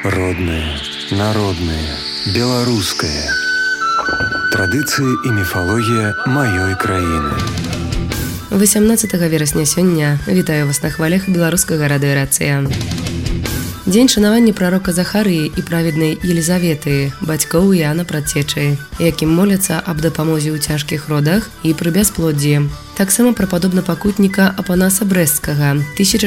Родное, народное, беларускае. Традыцыі і міфалогія маёй краіны. 18 верасня сёння вітаю вас на хвалях беларускага радыёрацыя. Дзень шанавання прарока Захарыі і праведнай Елізаветы, бацькоў Іана Прадцечы, якім моляцца аб дапамозе ў цяжкіх родах і пры бясплоддзі. Таксама прападобна пакутніка Апанаса Брэсцкага,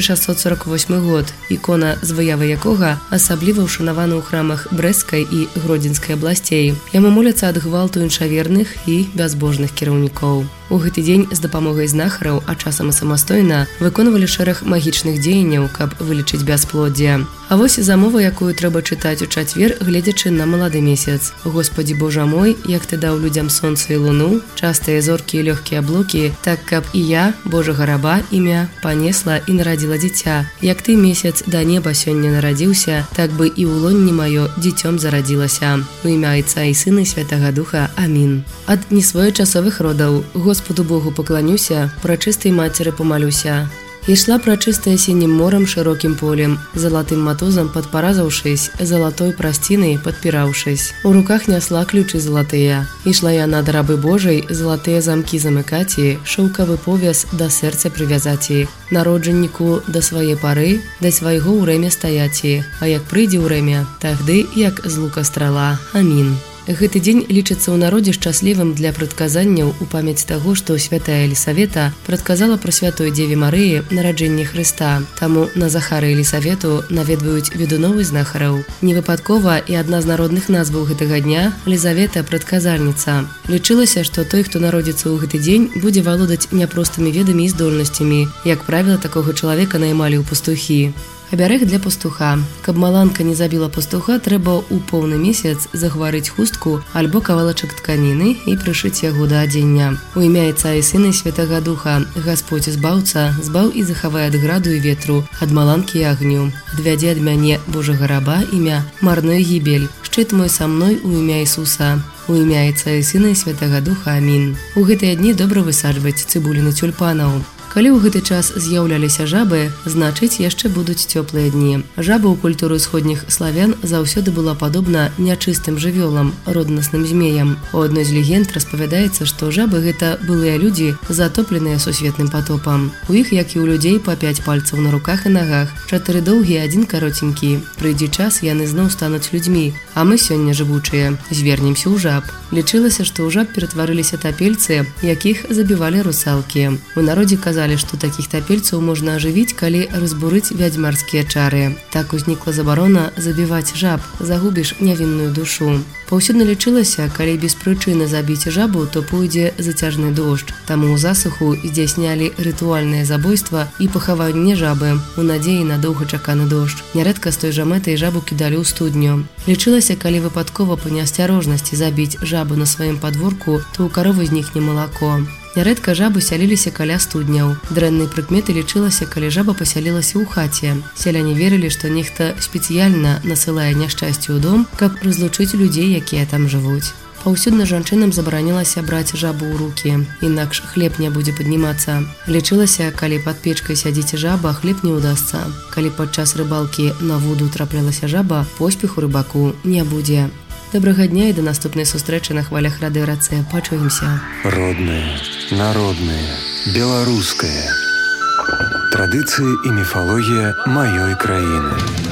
1648 год, ікона з выявай якога асабліва ўшанавана ў храмах Брэсцкай і Гродзенскай абласцей. Яму моляцца ад гвалту іншаверных і бязбожных кіраўнікоў. У гэты дзень з дапамогай знахараў, а часам і самастойна, выконвалі шэраг магічных дзеянняў, каб вылечыць бясплоддзе. А вось замова, якую трэба чытаць у чацвер, гледзячы на малады месяц. Господі Божа мой, як ты даў людзям сонца і луну, частыя зоркі і лёгкія аблокі, так каб і я, Божага раба, імя, панесла і нарадзіла дзіця. Як ты, месяц, да неба сёння нарадзіўся, так бы і ў лонні маё дзіцём зарадзілася. У імя Айца і Сына і Святага Духа. Амін. Ад несвоечасовых родаў Господу Богу пакланюся, прачыстай мацеры памалюся. Ішла прачыстая сінім морам шырокім полем, залатым матузам падпаразаўшись, залатой прасцінай падпіраўшись. У руках нясла ключы залатыя. Ішла яна да рабы Божай, залатыя замкі замыкаці, шоўкавы повяз да сэрца прывязаці, народжанніку да свае пары, да свайго ўрэмя стаяці, а як прыйдзе ўрэмя, тагды як з лука страла. Амін. Гэты дзень лічыцца ў народзе шчаслівым для прадказанняў у памяць таго, што святая Елісавета прадказала пра святой Дзеве Марыі нараджэнне Хрыста. Таму на Захары і Елісавету наведваюць ведуноў і знахараў. Невыпадкова і адна з народных назваў гэтага дня – Лізавета прадказальніца. Лічылася, што той, хто народзіцца ў гэты дзень, будзе валодаць няпростымі ведамі і здольнасцямі. Як правіла, такога чалавека наймалі ў пастухі. Абярэг для пастуха. Каб маланка не забіла пастуха, трэба ў поўны месяц загварыць хустку альбо кавалачак тканіны і прышыць яго да адзення. У імя Айца і Сына і Святага Духа. Гасподзь збаўца, збаў і захавай ад граду і ветру, ад маланкі і агню. Адвядзе ад мяне, Божага раба, імя, марную гібель. Шчыт мой са мной у імя Ісуса. У імя Айца і Сына і Святага Духа. Амін. У гэтыя дні добра высаджваць цыбуліны тюльпанаў. Калі ў гэты час з'яўляліся жабы, значыць, яшчэ будуць цёплыя дні. Жаба ў культуры ўсходніх славян заўсёды была падобна нячыстым жывёлам, роднасным змеям. У адной з легенд распавядаецца, што жабы гэта былыя людзі, затопленыя сусветным потопам. У іх, як і ў людзей, па 5 пальцаў на руках і нагах, 4 доўгія, 1 кароценькі. Прыйдзе час, яны зноў стануць людзьмі, а мы сёння жывучыя звернемся ў жаб. Лічылася, што ў жаб ператварыліся тапельцы, якіх забівалі русалкі. У народзе казалі, што такіх тапельцаў можна ажывіць, калі разбурыць вядзьмарскія чары. Так узнікла забарона забіваць жаб, загубіш нявінную душу. Паўсюдна лічылася, калі без прычыны забіць жабу, то пойдзе зацяжны дождж. Таму ў засуху здзяйснялі рытуальнае забойства і пахаванне жабы у надзеі на доўгачаканы дождж. Нярэдка з той жа мэтай жабу кідалі ў студню. Лічылася, калі выпадкова па неасцярожнасці забіць жабу на сваім падворку, то ў каровы знікне малако. Нярэдка жабы сяліліся каля студняў. Дрэннай прыкметай лічылася, калі жаба пасялілася ў хаце. Сяляне верылі, што нехта спецыяльна насылае няшчасце ў дом, каб разлучыць людзей, якія там жывуць. Паўсюдна жанчынам забаранілася браць жабу ў рукі, інакш хлеб не будзе паднімацца. Лічылася, калі пад печкай сядзіць жаба, хлеб не ўдасца. Калі падчас рыбалкі на вуду траплялася жаба, поспеху рыбаку не будзе. Добрага дня і да наступнай сустрэчы на хвалях радыёрацыя. Пачуемся. Родное, народное, беларускае. Традыцыі і міфалогія маёй краіны.